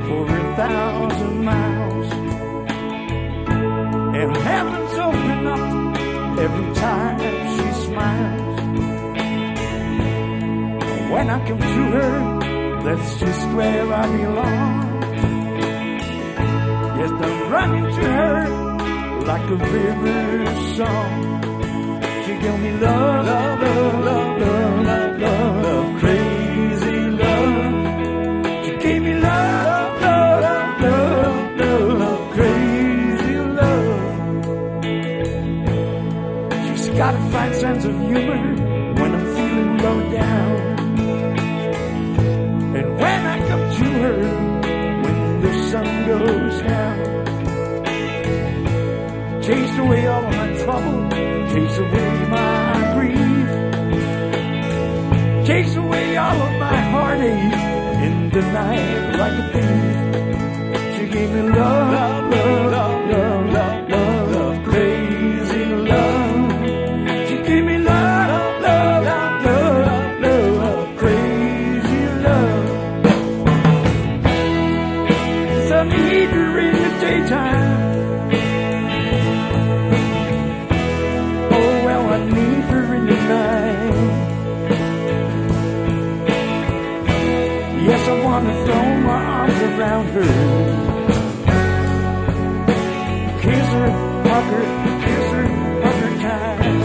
for 1,000 miles. And heavens open up every time she smiles. When I come to her, that's just where I belong. Yes, I'm running to her like a river song. She gave me love, love, love, love, love, love, love, love, crazy love. She gave me love, love, love, love, love, love, crazy love. She's got a fine sense of humor when I'm feeling low down. And when I come to her, when the sun goes down, chase away all of my trouble, chase away my grief, chase away all of my heartache in the night like a thief. She gave me love, love, love, love, love, love, love, crazy love. She gave me love, love, love, love, love, love, crazy love. Some need her in the daytime. Yes, I want to throw my arms around her, kiss her, hug her, kiss her, hug her tight.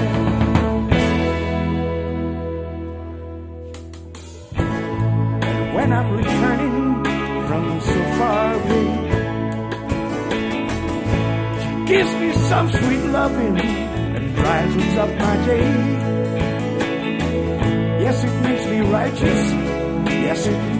And when I'm returning from so far away, she gives me some sweet loving and brightens up my day. Yes, it makes me righteous. Yes, it